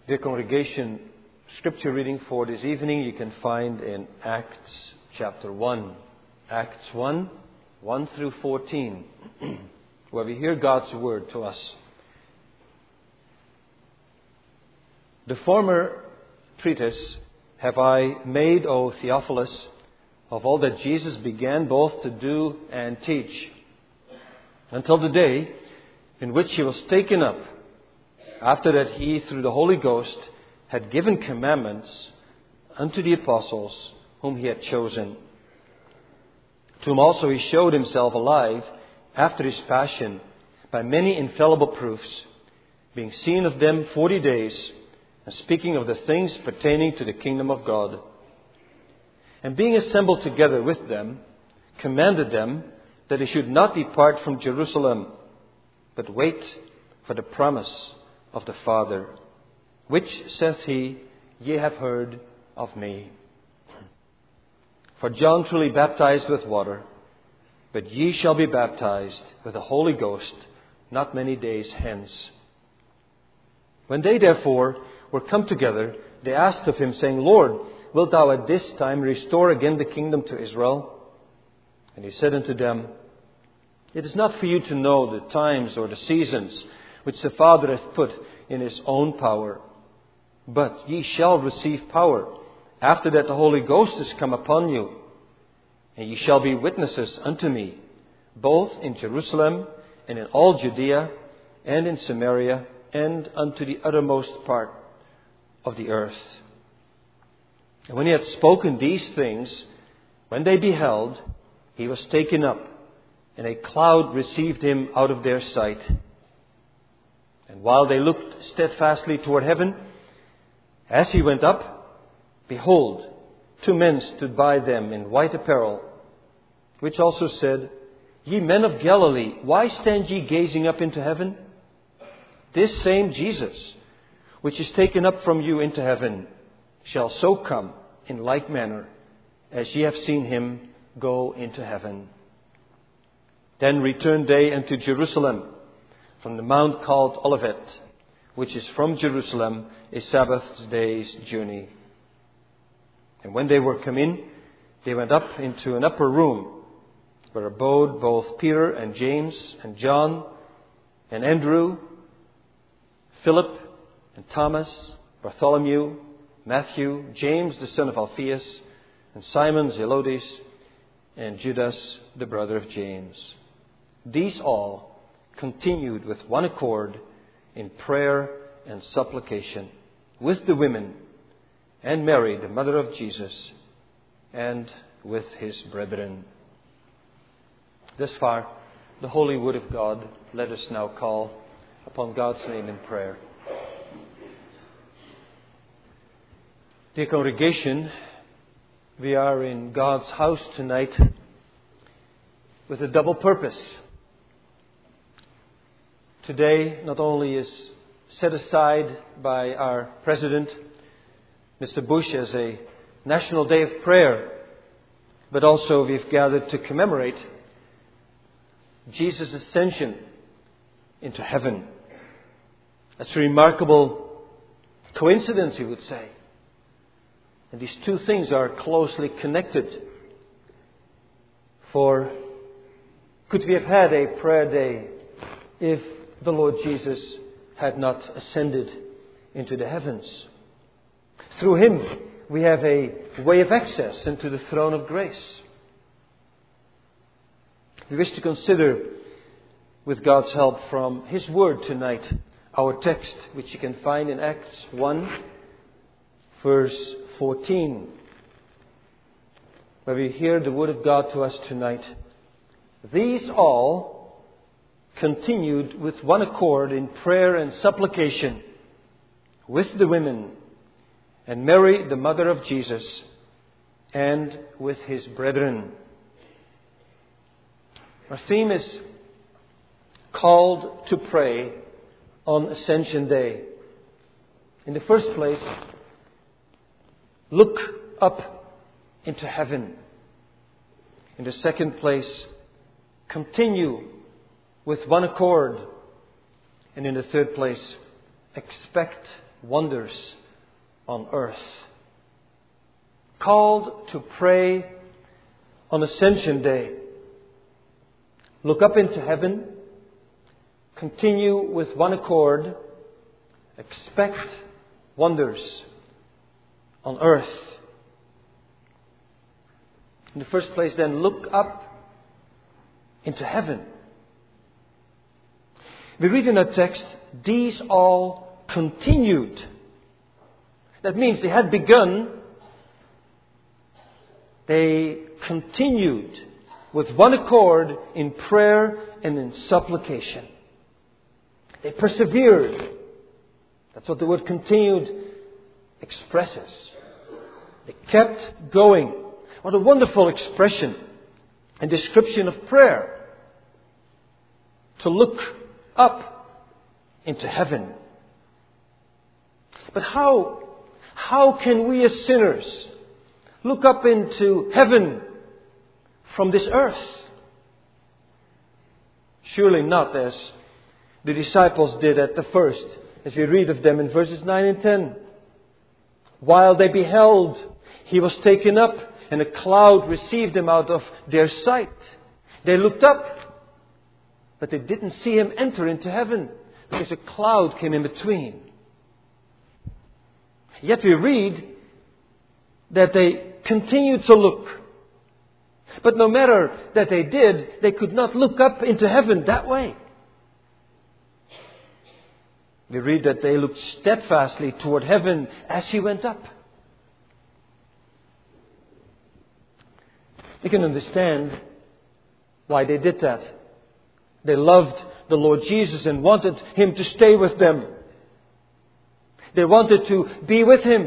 Dear congregation, scripture reading for this evening you can find in Acts chapter 1. Acts 1, 1 through 14, where we hear God's word to us. The former treatise have I made, O Theophilus, of all that Jesus began both to do and teach, until the day in which he was taken up, after that he, through the Holy Ghost, had given commandments unto the apostles whom he had chosen, to whom also he showed himself alive after his passion by many infallible proofs, being seen of them 40 days, and speaking of the things pertaining to the kingdom of God. And being assembled together with them, commanded them that they should not depart from Jerusalem, but wait for the promise of the Father, which, saith he, ye have heard of me. For John truly baptized with water, but ye shall be baptized with the Holy Ghost not many days hence. When they therefore were come together, they asked of him, saying, Lord, wilt thou at this time restore again the kingdom to Israel? And he said unto them, It is not for you to know the times or the seasons which the Father hath put in his own power. But ye shall receive power, after that the Holy Ghost is come upon you. And ye shall be witnesses unto me, both in Jerusalem and in all Judea and in Samaria and unto the uttermost part of the earth. And when he had spoken these things, when they beheld, he was taken up, and a cloud received him out of their sight. And while they looked steadfastly toward heaven, as he went up, behold, 2 men stood by them in white apparel, which also said, Ye men of Galilee, why stand ye gazing up into heaven? This same Jesus, which is taken up from you into heaven, shall so come in like manner as ye have seen him go into heaven. Then returned they unto Jerusalem from the mount called Olivet, which is from Jerusalem a Sabbath day's journey. And when they were come in, they went up into an upper room, where abode both Peter and James and John and Andrew, Philip and Thomas, Bartholomew, Matthew, James the son of Alphaeus, and Simon Zelotes, and Judas the brother of James. These all continued with one accord in prayer and supplication with the women, and Mary the mother of Jesus, and with his brethren. Thus far, the holy word of God. Let us now call upon God's name in prayer. Dear congregation, we are in God's house tonight with a double purpose. Today not only is set aside by our President, Mr. Bush, as a National Day of Prayer, but also we've gathered to commemorate Jesus' ascension into heaven. That's a remarkable coincidence, you would say. And these two things are closely connected. For could we have had a prayer day if the Lord Jesus had not ascended into the heavens? Through him, we have a way of access into the throne of grace. We wish to consider, with God's help from his word tonight, our text, which you can find in Acts 1, verse 14, where we hear the word of God to us tonight. These all continued with one accord in prayer and supplication with the women, and Mary the mother of Jesus, and with his brethren. Our theme is called to pray on Ascension Day. In the first place, look up into heaven. In the second place, continue with one accord. And in the third place, expect wonders on earth. Called to pray on Ascension Day. Look up into heaven. Continue with one accord. Expect wonders on earth. In the first place, then, look up into heaven. We read in our text, these all continued. That means they had begun. They continued with one accord in prayer and in supplication. They persevered. That's what the word continued expresses. They kept going. What a wonderful expression and description of prayer. To look up into heaven. But how can we as sinners look up into heaven from this earth? Surely not as the disciples did at the first, as we read of them in verses 9 and 10. While they beheld, He was taken up, and a cloud received Him out of their sight. They looked up, but they didn't see Him enter into heaven, because a cloud came in between. Yet we read that they continued to look. But no matter that they did, they could not look up into heaven that way. We read that they looked steadfastly toward heaven as He went up. You can understand why they did that. They loved the Lord Jesus and wanted Him to stay with them. They wanted to be with Him.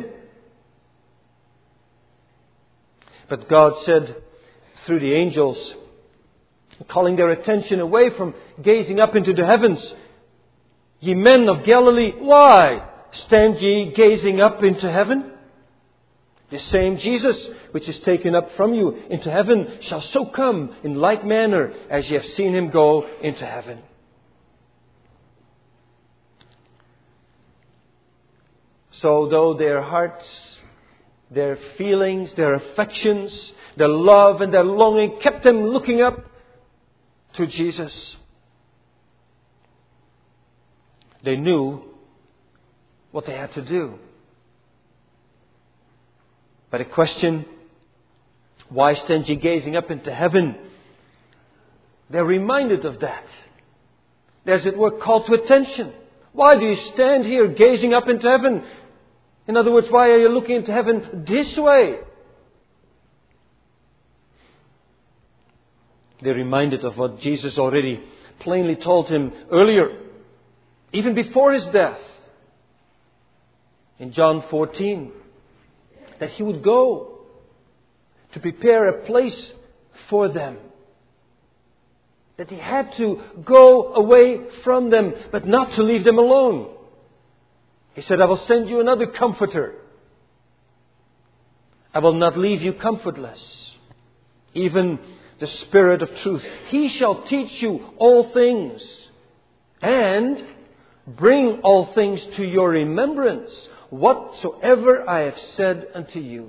But God said through the angels, calling their attention away from gazing up into the heavens, "Ye men of Galilee, why stand ye gazing up into heaven? The same Jesus which is taken up from you into heaven shall so come in like manner as ye have seen Him go into heaven." So though their hearts, their feelings, their affections, their love and their longing kept them looking up to Jesus, they knew what they had to do. But the question, "Why stand ye gazing up into heaven?" They're reminded of that. There's it were called to attention. Why do you stand here gazing up into heaven? In other words, why are you looking into heaven this way? They're reminded of what Jesus already plainly told him earlier, even before His death. In John 14, that He would go to prepare a place for them. That He had to go away from them, but not to leave them alone. He said, "I will send you another comforter. I will not leave you comfortless. Even the Spirit of truth. He shall teach you all things and bring all things to your remembrance, whatsoever I have said unto you."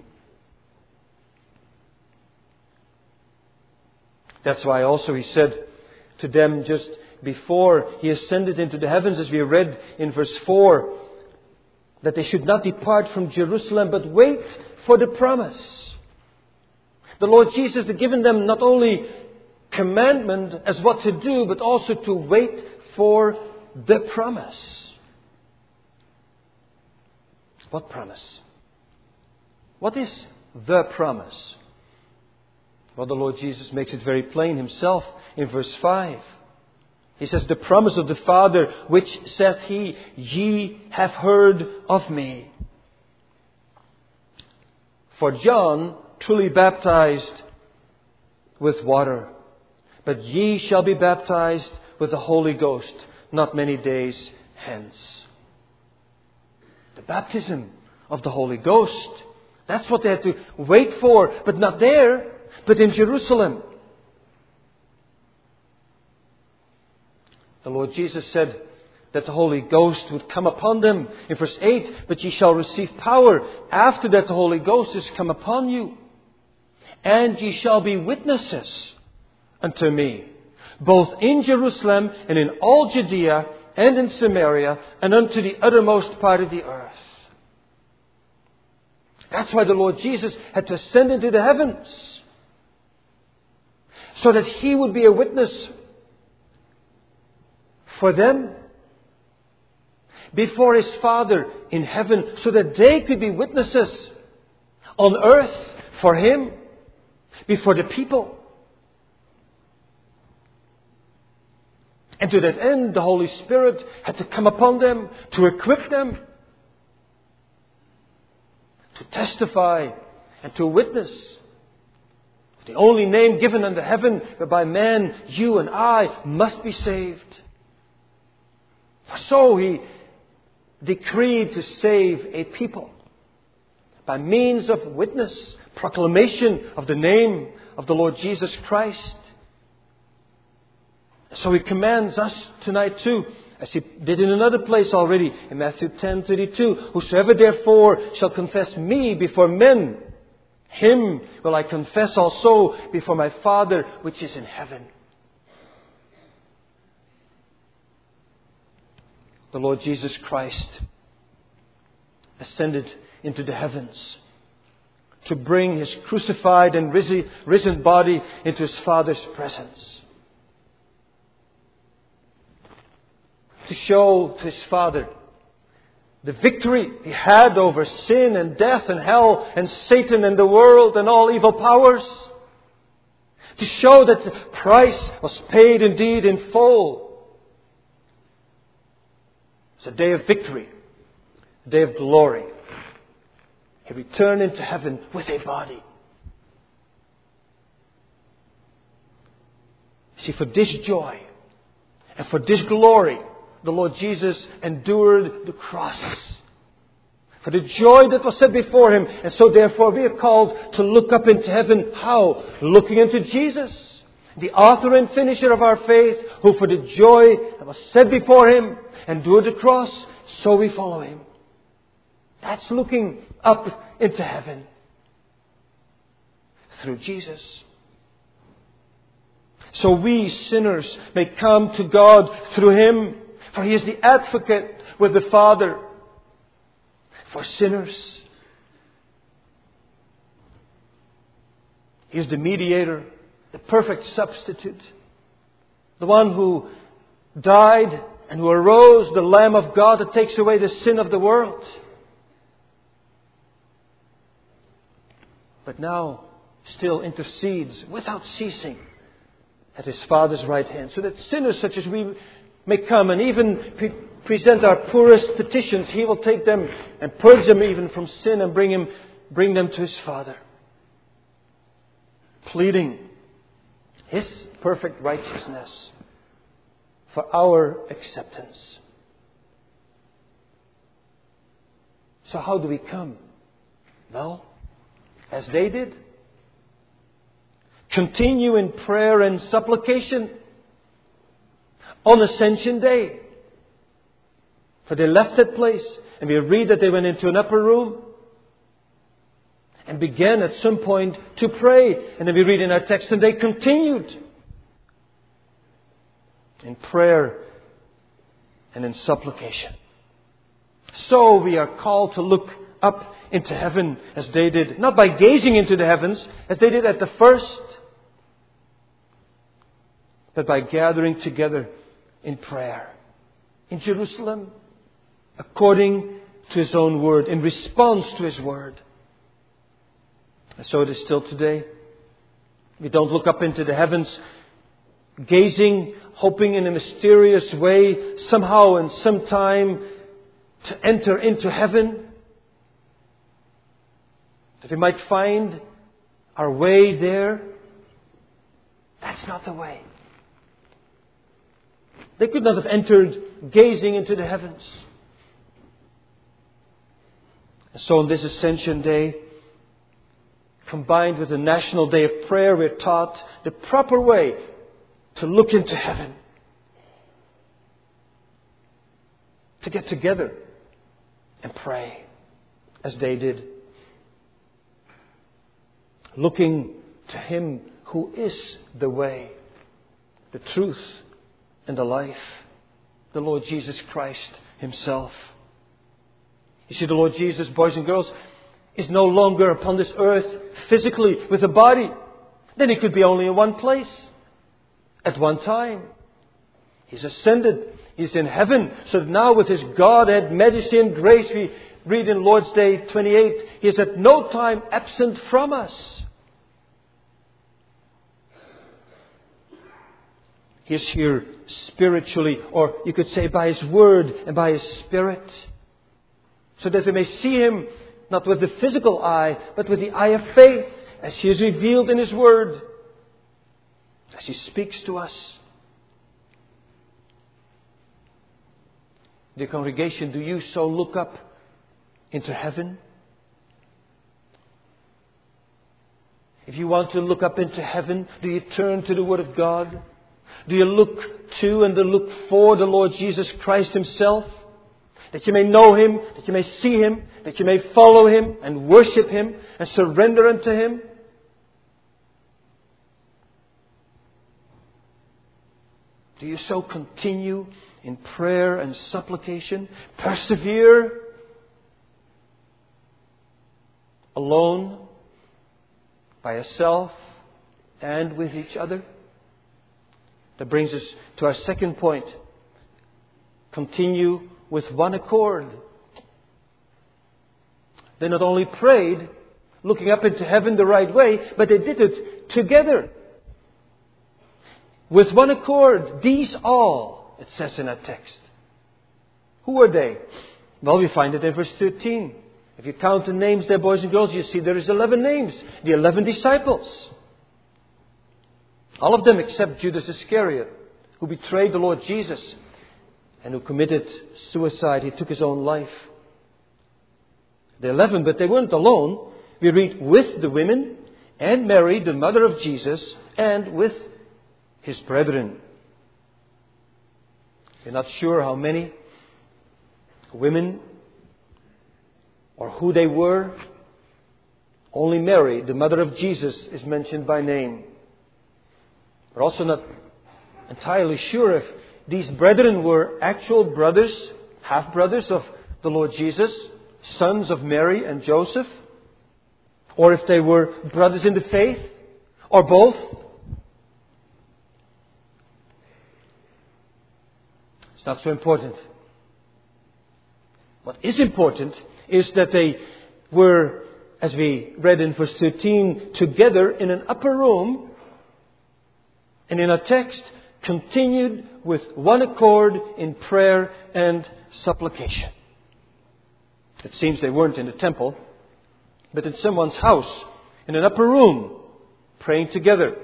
That's why also He said to them just before He ascended into the heavens, as we read in verse 4, that they should not depart from Jerusalem, but wait for the promise. The Lord Jesus had given them not only commandment as what to do, but also to wait for the promise. What promise? What is the promise? Well, the Lord Jesus makes it very plain Himself in verse 5. He says, "The promise of the Father, which saith He, ye have heard of me." For John truly baptized with water, but ye shall be baptized with the Holy Ghost not many days hence. The baptism of the Holy Ghost. That's what they had to wait for, but not there, but in Jerusalem. The Lord Jesus said that the Holy Ghost would come upon them. In verse 8, but ye shall receive power after that the Holy Ghost is come upon you. And ye shall be witnesses unto me, both in Jerusalem and in all Judea and in Samaria and unto the uttermost part of the earth. That's why the Lord Jesus had to ascend into the heavens, so that He would be a witness for them before His Father in heaven, so that they could be witnesses on earth for Him before the people. And to that end, the Holy Spirit had to come upon them to equip them to testify and to witness. The only name given under heaven whereby man, you and I, must be saved. So He decreed to save a people by means of witness, proclamation of the name of the Lord Jesus Christ. So He commands us tonight too, as He did in another place already, in Matthew 10:32, whosoever therefore shall confess me before men, him will I confess also before my Father which is in heaven. The Lord Jesus Christ ascended into the heavens to bring His crucified and risen body into His Father's presence, to show to His Father the victory He had over sin and death and hell and Satan and the world and all evil powers. To show that the price was paid indeed in full. It's a day of victory, a day of glory. He returned into heaven with a body. See, for this joy and for this glory, the Lord Jesus endured the cross. For the joy that was set before Him. And so therefore we are called to look up into heaven. How? Looking into Jesus, the author and finisher of our faith, who for the joy that was set before Him endured the cross, so we follow Him. That's looking up into heaven through Jesus. So we sinners may come to God through Him. For He is the advocate with the Father for sinners. He is the mediator, the perfect substitute, the one who died and who arose, the Lamb of God that takes away the sin of the world. But now still intercedes without ceasing at His Father's right hand, so that sinners such as we may come and even present our poorest petitions, He will take them and purge them even from sin and bring them to His Father, pleading His perfect righteousness for our acceptance. So how do we come? Well, as they did, continue in prayer and supplication on Ascension Day. For they left that place, and we read that they went into an upper room and began at some point to pray. And then we read in our text, and they continued in prayer and in supplication. So we are called to look up into heaven as they did, not by gazing into the heavens as they did at the first, but by gathering together in prayer in Jerusalem, according to His own word, in response to His word. And so it is still today. We don't look up into the heavens, gazing, hoping in a mysterious way, somehow and sometime, to enter into heaven, that we might find our way there. That's not the way. They could not have entered gazing into the heavens. And so on this Ascension Day, combined with the National Day of Prayer, we're taught the proper way to look into heaven. to get together and pray as they did. Looking to Him who is the way, the truth, and the life. The Lord Jesus Christ Himself. You see, the Lord Jesus, boys and girls, is no longer upon this earth physically with a body. Then He could be only in one place at one time. He's ascended. He's in heaven. So now with His Godhead, majesty and grace, we read in Lord's Day 28, He is at no time absent from us. He is here spiritually, or you could say by His Word and by His Spirit. So that we may see Him not with the physical eye, but with the eye of faith, as He is revealed in His Word, as He speaks to us. Dear congregation, do you so look up into heaven? If you want to look up into heaven, do you turn to the Word of God? Do you look to and look for the Lord Jesus Christ Himself? That you may know Him, that you may see Him, that you may follow Him and worship Him and surrender unto Him? Do you so continue in prayer and supplication? Persevere alone, by yourself, and with each other? That brings us to our second point. Continue with one accord. They not only prayed, looking up into heaven the right way, but they did it together. With one accord. These all, it says in that text. Who were they? Well, we find it in verse 13. If you count the names there, boys and girls, you see there is 11 names. The 11 disciples. All of them except Judas Iscariot, who betrayed the Lord Jesus and who committed suicide. He took his own life. The 11, but they weren't alone. We read with the women and Mary, the mother of Jesus, and with His brethren. We're not sure how many women or who they were. Only Mary, the mother of Jesus, is mentioned by name. We're also not entirely sure if these brethren were actual brothers, half-brothers of the Lord Jesus, sons of Mary and Joseph, or if they were brothers in the faith, or both. It's not so important. What is important is that they were, as we read in verse 13, together in an upper room, and in our text, continued with one accord in prayer and supplication. It seems they weren't in the temple, but in someone's house, in an upper room, praying together.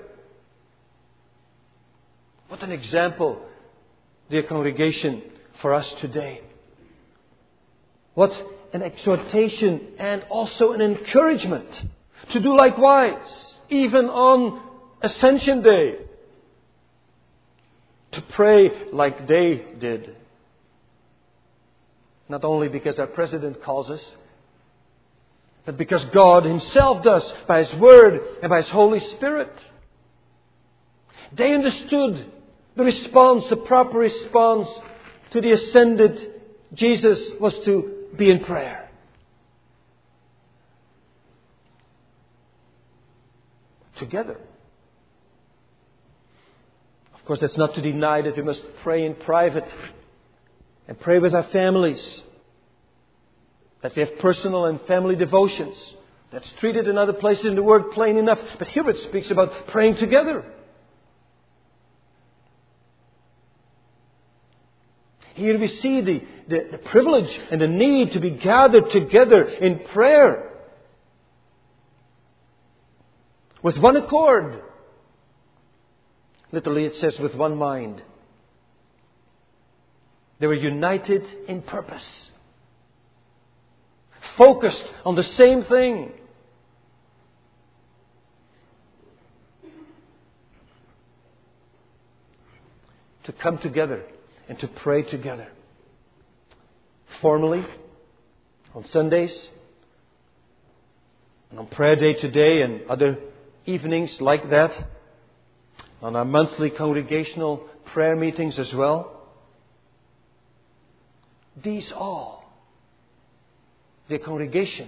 What an example, dear congregation, for us today. What an exhortation and also an encouragement to do likewise, even on Ascension Day. To pray like they did. Not only because our President calls us, but because God Himself does by His Word and by His Holy Spirit. They understood the response, the proper response to the ascended Jesus was to be in prayer. Together. Of course, that's not to deny that we must pray in private and pray with our families. That we have personal and family devotions. That's treated in other places in the Word plain enough. But here it speaks about praying together. Here we see the privilege and the need to be gathered together in prayer. With one accord. Literally it says with one mind. They were united in purpose. Focused on the same thing. To come together and to pray together. formally on Sundays, and on prayer day today and other evenings like that, on our monthly congregational prayer meetings as well. These all, the congregation,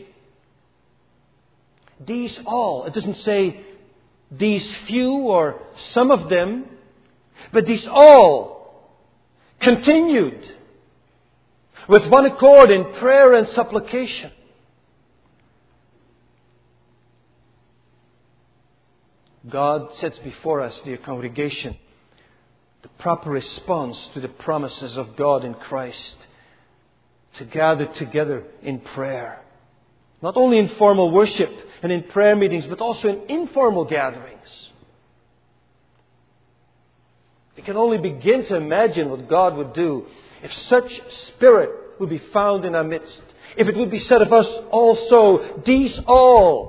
these all, it doesn't say these few or some of them, but these all continued with one accord in prayer and supplication. God sets before us, dear congregation, the proper response to the promises of God in Christ, to gather together in prayer. Not only in formal worship and in prayer meetings, but also in informal gatherings. We can only begin to imagine what God would do if such spirit would be found in our midst. If it would be said of us also, these all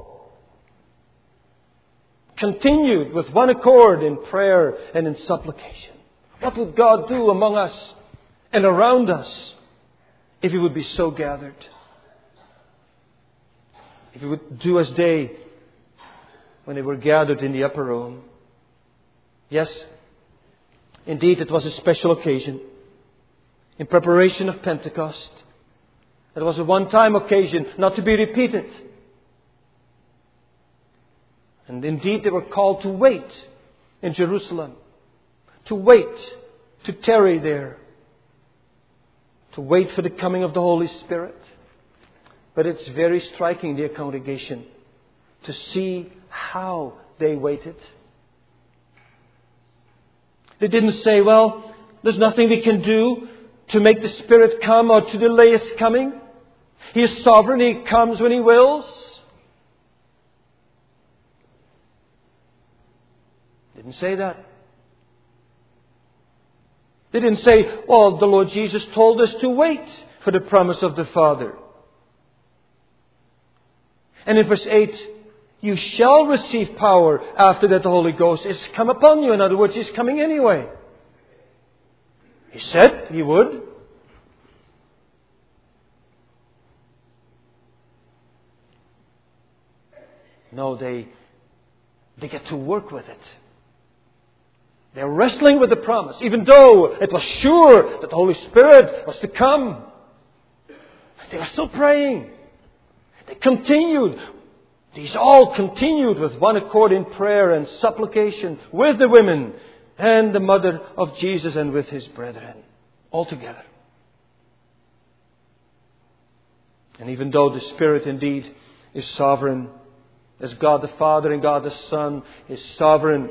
continued with one accord in prayer and in supplication. What would God do among us and around us if He would be so gathered? If He would do as they, when they were gathered in the upper room. Yes, indeed it was a special occasion in preparation of Pentecost. It was a one-time occasion, not to be repeated. And indeed they were called to wait in Jerusalem. To wait, to tarry there. To wait for the coming of the Holy Spirit. But it's very striking, dear congregation, to see how they waited. They didn't say, well, there's nothing we can do to make the Spirit come or to delay His coming. He is sovereign, He comes when He wills. Didn't say that. They didn't say, well, the Lord Jesus told us to wait for the promise of the Father. And in verse 8, you shall receive power after that the Holy Ghost is come upon you. In other words, He's coming anyway. He said He would. No, they get to work with it. They're wrestling with the promise, even though it was sure that the Holy Spirit was to come. They were still praying. They continued. These all continued with one accord in prayer and supplication with the women and the mother of Jesus and with His brethren. All together. And even though the Spirit indeed is sovereign, as God the Father and God the Son is sovereign,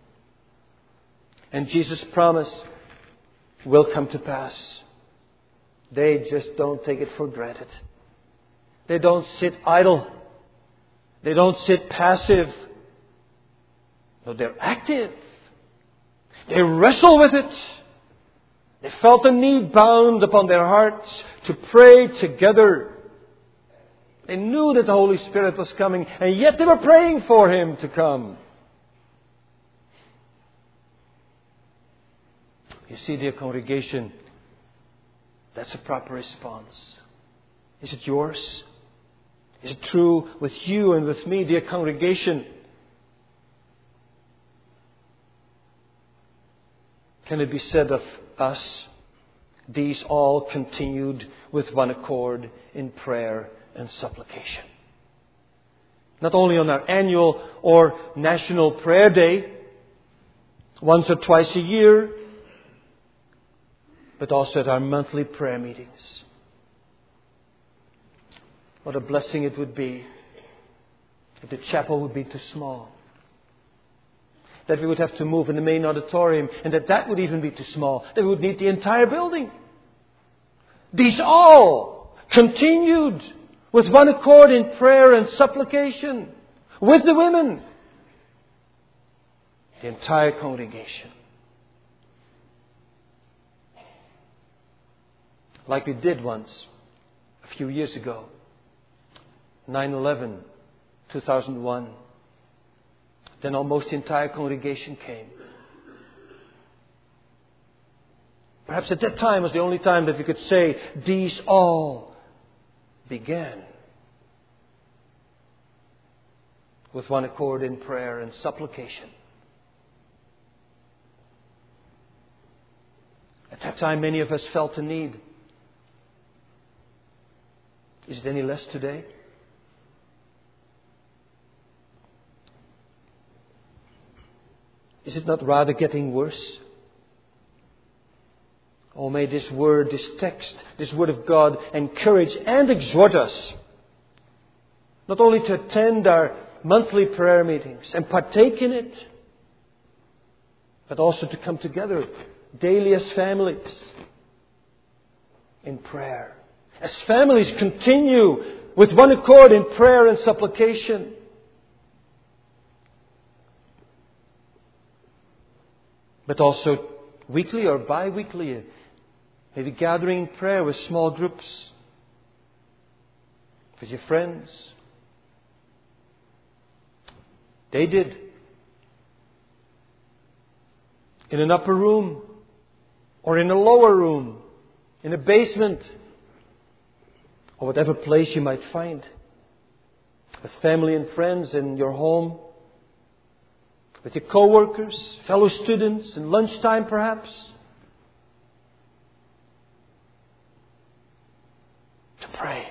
and Jesus' promise will come to pass, they just don't take it for granted. They don't sit idle. They don't sit passive. No, they're active. They wrestle with it. They felt the need bound upon their hearts to pray together. They knew that the Holy Spirit was coming, and yet they were praying for Him to come. You see, dear congregation, that's a proper response. Is it yours? Is it true with you and with me, dear congregation? Can it be said of us, these all continued with one accord in prayer and supplication? Not only on our annual or national prayer day, once or twice a year, but also at our monthly prayer meetings. What a blessing it would be if the chapel would be too small. That we would have to move in the main auditorium, and that would even be too small. That we would need the entire building. These all continued with one accord in prayer and supplication with the women. The entire congregation. Like we did once, a few years ago. 9/11, 2001. Then almost the entire congregation came. Perhaps at that time was the only time that we could say, these all began with one accord in prayer and supplication. At that time, many of us felt a need. Is it any less today? Is it not rather getting worse? Oh, may this word, this text, this word of God encourage and exhort us not only to attend our monthly prayer meetings and partake in it, but also to come together daily as families in prayer. As families continue with one accord in prayer and supplication. But also weekly or bi-weekly, maybe gathering in prayer with small groups, with your friends. They did. In an upper room, or in a lower room, in a basement, or whatever place you might find, with family and friends in your home, with your co-workers, fellow students, in lunchtime perhaps. To pray.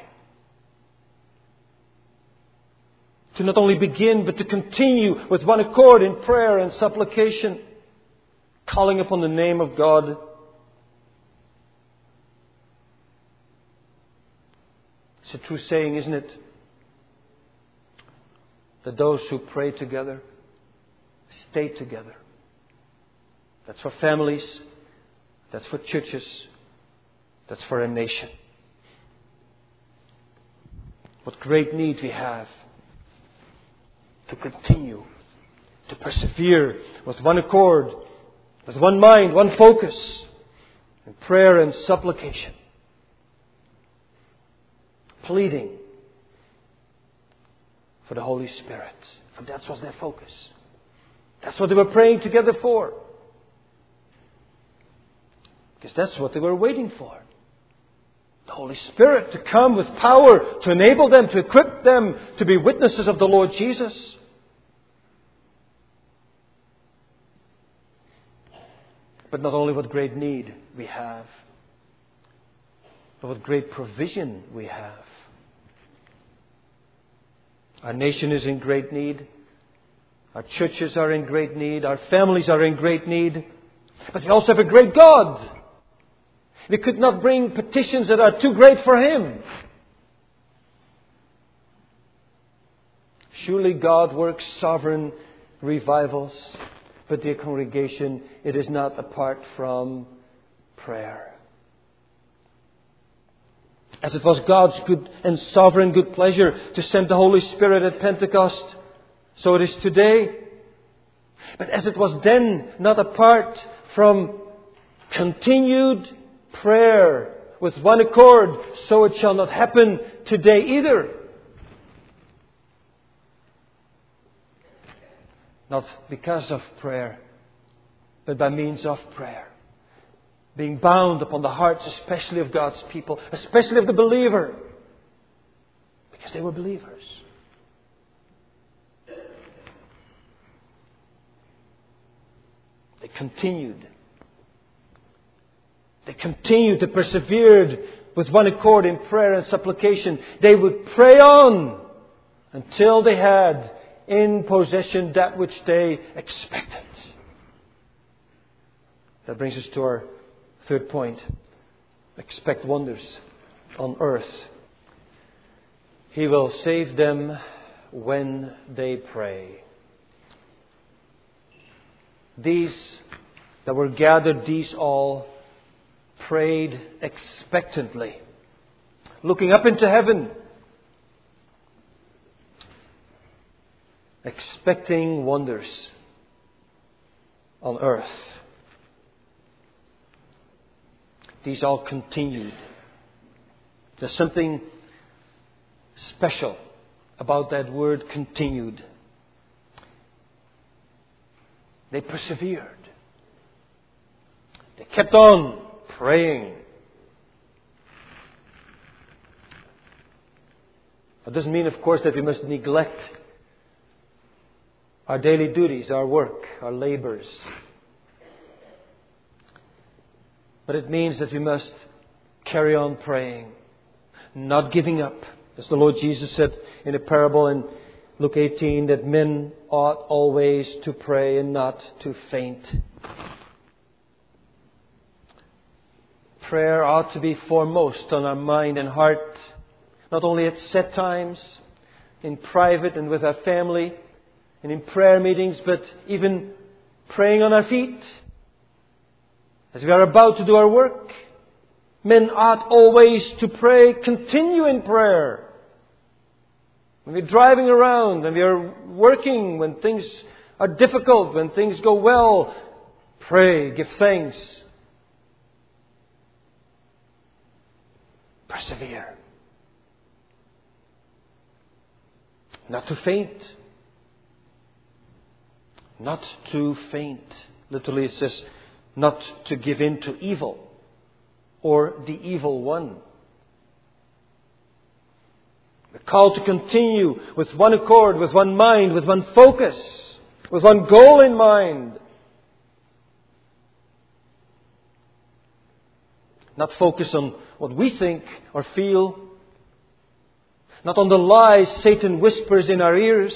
To not only begin, but to continue with one accord in prayer and supplication, calling upon the name of God. It's a true saying, isn't it? That those who pray together stay together. That's for families. That's for churches. That's for a nation. What great need we have to continue, to persevere with one accord, with one mind, one focus, in prayer and supplication. Pleading for the Holy Spirit. For that was their focus. That's what they were praying together for. Because that's what they were waiting for. The Holy Spirit to come with power to enable them, to equip them to be witnesses of the Lord Jesus. But not only what great need we have, but what great provision we have. Our nation is in great need. Our churches are in great need. Our families are in great need. But we also have a great God. We could not bring petitions that are too great for Him. Surely God works sovereign revivals. But dear congregation, it is not apart from prayer. As it was God's good and sovereign good pleasure to send the Holy Spirit at Pentecost, so it is today. But as it was then not apart from continued prayer with one accord, so it shall not happen today either. Not because of prayer, but by means of prayer. Being bound upon the hearts, especially of God's people, especially of the believer. Because they were believers. They continued. They continued to persevere with one accord in prayer and supplication. They would pray on until they had in possession that which they expected. That brings us to our third point. Expect wonders on earth. He will save them when they pray. These that were gathered, these all prayed expectantly, looking up into heaven, expecting wonders on earth. These all continued. There's something special about that word continued. They persevered. They kept on praying. That doesn't mean, of course, that we must neglect our daily duties, our work, our labors. But it means that we must carry on praying, not giving up. As the Lord Jesus said in a parable in Luke 18, that men ought always to pray and not to faint. Prayer ought to be foremost on our mind and heart, not only at set times, in private and with our family, and in prayer meetings, but even praying on our feet as we are about to do our work. Men ought always to pray, continue in prayer. When we're driving around, when we are working, when things are difficult, when things go well, pray, give thanks. Persevere. Not to faint. Not to faint. Literally it says, not to give in to evil or the evil one. We're called to continue with one accord, with one mind, with one focus, with one goal in mind. Not focus on what we think or feel. Not on the lies Satan whispers in our ears.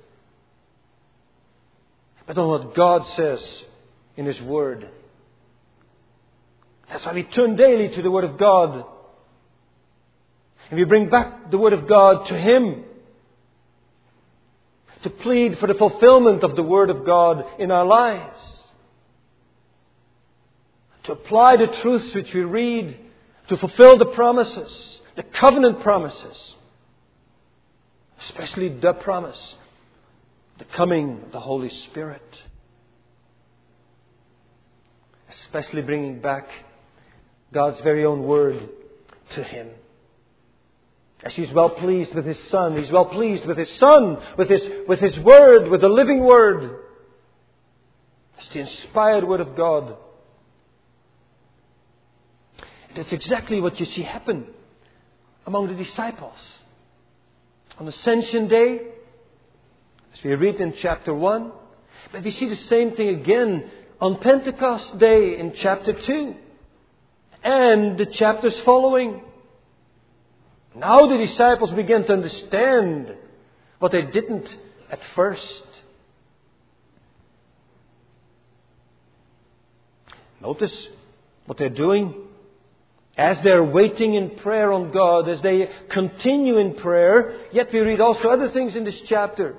But on what God says in His Word. That's why we turn daily to the Word of God. And we bring back the Word of God to Him. To plead for the fulfillment of the Word of God in our lives. To apply the truths which we read. To fulfill the promises. The covenant promises. Especially the promise. The coming of the Holy Spirit. Especially bringing back God's very own Word to Him. As He's well pleased with His Son. He's well pleased with His Son. With His Word. With the living Word. It's the inspired Word of God. That's exactly what you see happen among the disciples. On Ascension Day, as we read in chapter 1, but we see the same thing again on Pentecost Day in chapter 2 and the chapters following. Now the disciples begin to understand what they didn't at first. Notice what they're doing. As they're waiting in prayer on God, as they continue in prayer, yet we read also other things in this chapter.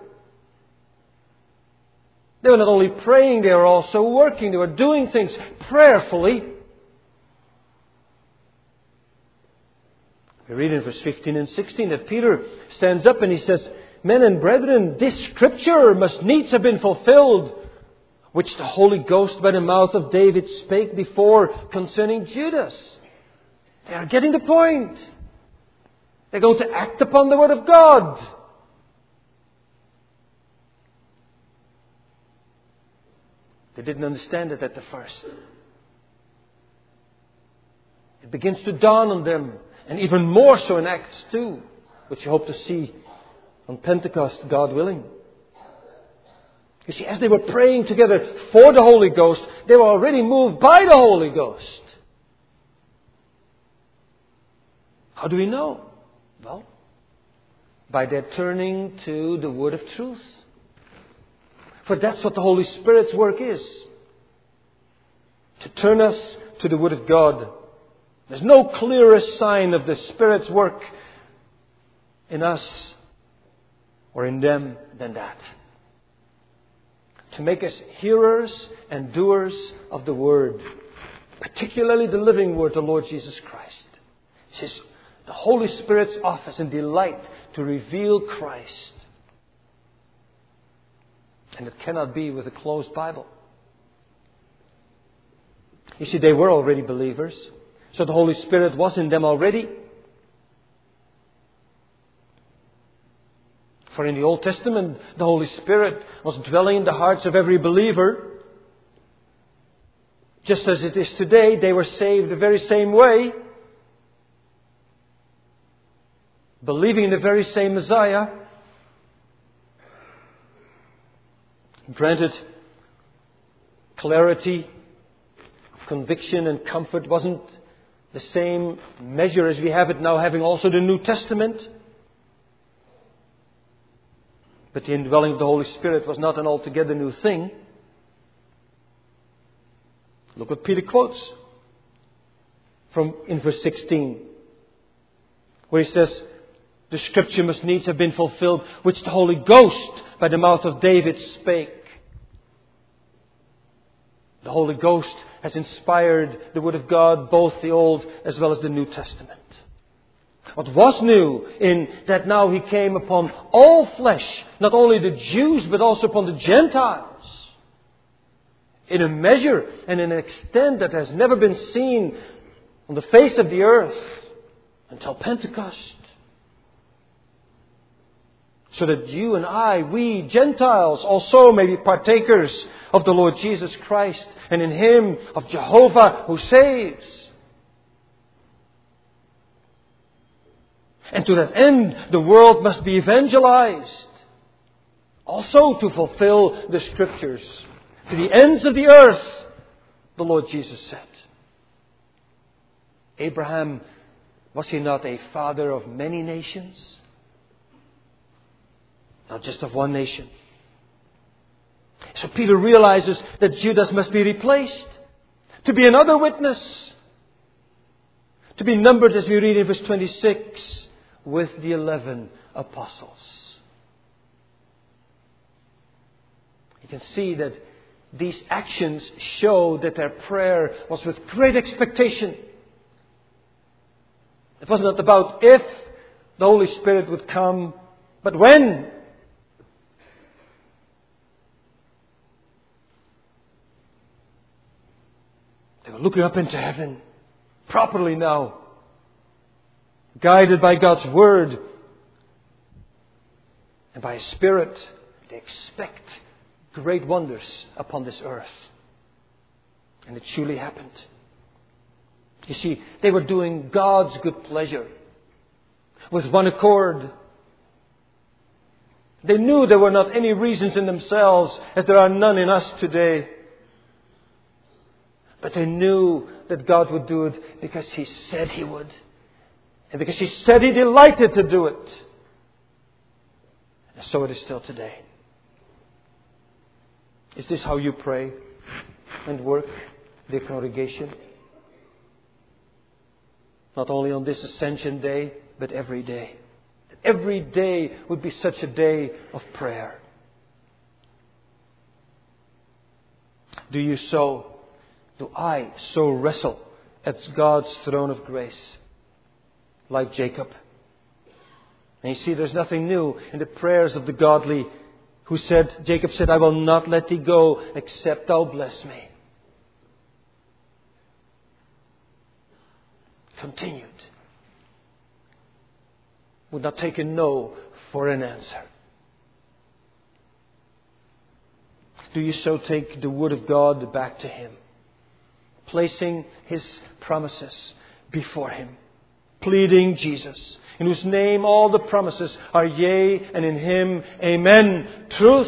They were not only praying, they were also working. They were doing things prayerfully. We read in verse 15 and 16 that Peter stands up and he says, "Men and brethren, this scripture must needs have been fulfilled, which the Holy Ghost by the mouth of David spake before concerning Judas." They are getting the point. They're going to act upon the Word of God. They didn't understand it at the first. It begins to dawn on them. And even more so in Acts 2, which you hope to see on Pentecost, God willing. You see, as they were praying together for the Holy Ghost, they were already moved by the Holy Ghost. How do we know? Well, by their turning to the Word of truth. For that's what the Holy Spirit's work is. To turn us to the Word of God. There's no clearer sign of the Spirit's work in us or in them than that. To make us hearers and doers of the Word. Particularly the living Word, the Lord Jesus Christ. It says, the Holy Spirit's office and delight to reveal Christ. And it cannot be with a closed Bible. You see, they were already believers. So the Holy Spirit was in them already. For in the Old Testament, the Holy Spirit was dwelling in the hearts of every believer. Just as it is today, they were saved the very same way, believing in the very same Messiah. Granted, clarity, conviction and comfort wasn't the same measure as we have it now, having also the New Testament. But the indwelling of the Holy Spirit was not an altogether new thing. Look what Peter quotes in verse 16, where he says, "The Scripture must needs have been fulfilled, which the Holy Ghost by the mouth of David spake." The Holy Ghost has inspired the Word of God, both the Old as well as the New Testament. What was new in that now He came upon all flesh, not only the Jews but also upon the Gentiles, in a measure and in an extent that has never been seen on the face of the earth until Pentecost. So that you and I, we Gentiles, also may be partakers of the Lord Jesus Christ, and in Him of Jehovah who saves. And to that end, the world must be evangelized, also to fulfill the Scriptures. To the ends of the earth, the Lord Jesus said. Abraham, was he not a father of many nations? Not just of one nation. So Peter realizes that Judas must be replaced to be another witness, to be numbered, as we read in verse 26, with the 11 apostles. You can see that these actions show that their prayer was with great expectation. It was not about if the Holy Spirit would come, but when. They were looking up into heaven properly now, guided by God's Word and by His Spirit. They expect great wonders upon this earth. And it truly happened. You see, they were doing God's good pleasure with one accord. They knew there were not any reasons in themselves, as there are none in us today. But they knew that God would do it because He said He would. And because He said He delighted to do it. And so it is still today. Is this how you pray and work, dear congregation? Not only on this Ascension Day, but every day. Every day would be such a day of prayer. Do you so? Do I so wrestle at God's throne of grace, like Jacob? And you see, there's nothing new in the prayers of the godly who said, Jacob said, "I will not let thee go except thou bless me." Continued. Would not take a no for an answer. Do you so take the Word of God back to Him, placing His promises before Him, pleading Jesus, in whose name all the promises are yea, and in Him, amen, truth?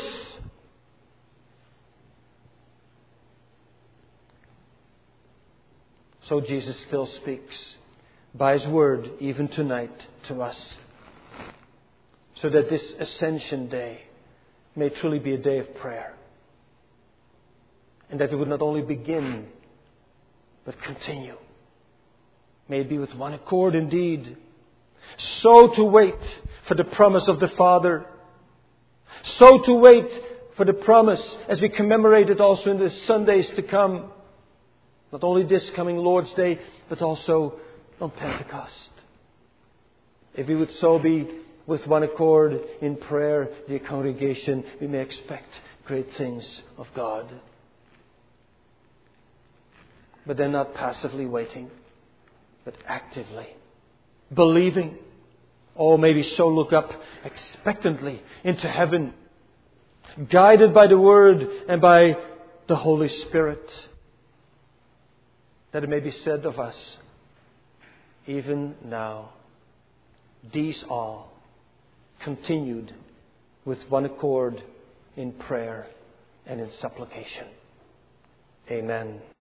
So Jesus still speaks by His Word even tonight to us, so that this Ascension Day may truly be a day of prayer, and that it would not only begin but continue. May it be with one accord indeed. So to wait for the promise of the Father. So to wait for the promise as we commemorate it also in the Sundays to come. Not only this coming Lord's Day, but also on Pentecost. If we would so be with one accord in prayer, dear congregation, we may expect great things of God. But then not passively waiting, but actively believing. Oh, maybe so look up expectantly into heaven, guided by the Word and by the Holy Spirit. that it may be said of us, even now, these all continued with one accord in prayer and in supplication. Amen.